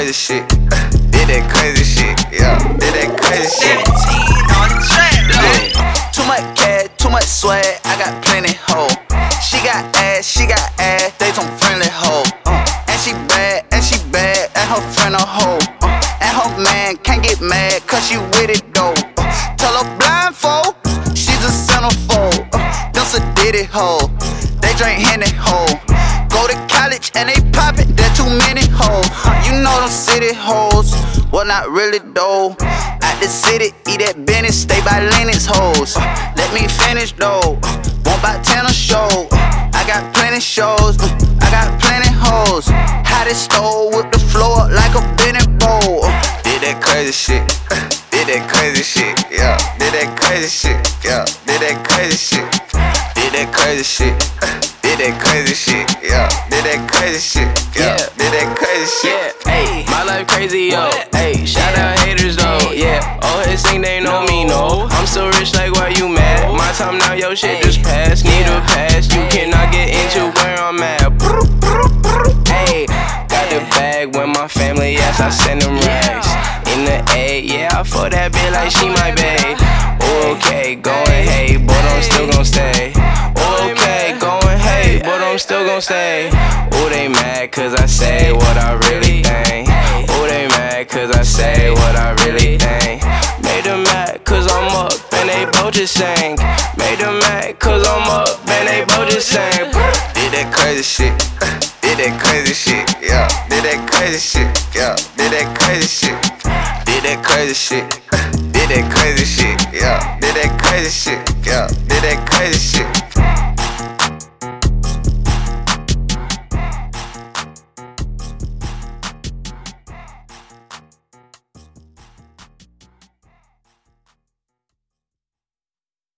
crazy shit. Did that crazy shit. Yeah, did that crazy shit. 17 on the track. Yeah. Too much cash, too much swag. I got plenty hoe. She got ass, they some friendly hoe. And she bad, and her friend a hoe. And her man can't get mad, cause she with it though. Tell her blindfold, she's a centerfold. Them a ditty hoe, they drink Henny hoe. Go to college and they pop it, there too many hoes. You know them city hoes, well not really though. At the city, eat at Benny, stay by Lennox hoes. Let me finish though, won't buy 10 a show. I got plenty shows, I got plenty hoes. How they stole with the floor like a Benny bowl. Did that crazy shit, did that crazy shit, yeah. Did that crazy shit, yeah. Did that crazy shit, did that crazy shit, did that crazy shit, yeah. Did that crazy shit, yeah. Did that crazy shit. Yeah, ayy, my life crazy, yo. Ayy, shout out haters though, yeah. Oh, his thing, they know me, no. I'm so rich, like why you mad? My time now, yo, shit just passed. Need a pass, you cannot get into where I'm at. Ayy, got the bag when my family asks, I send them rags. In the A, yeah, I fuck that bitch like she my bae. Okay, going hey, but I'm still gon' stay. Okay, going hey, but I'm still gon' stay. Ooh, they mad cause I say what I really think. Ooh, they mad cause I say what I really think. Made them mad cause I'm up and they both just sang. Made them mad cause I'm up and they both just sang. Did that crazy shit, did that crazy shit, yeah. Did that crazy shit, yeah. Did that crazy shit, did that crazy shit, did that crazy shit, yeah. Did that crazy shit, yeah. Did that crazy shit.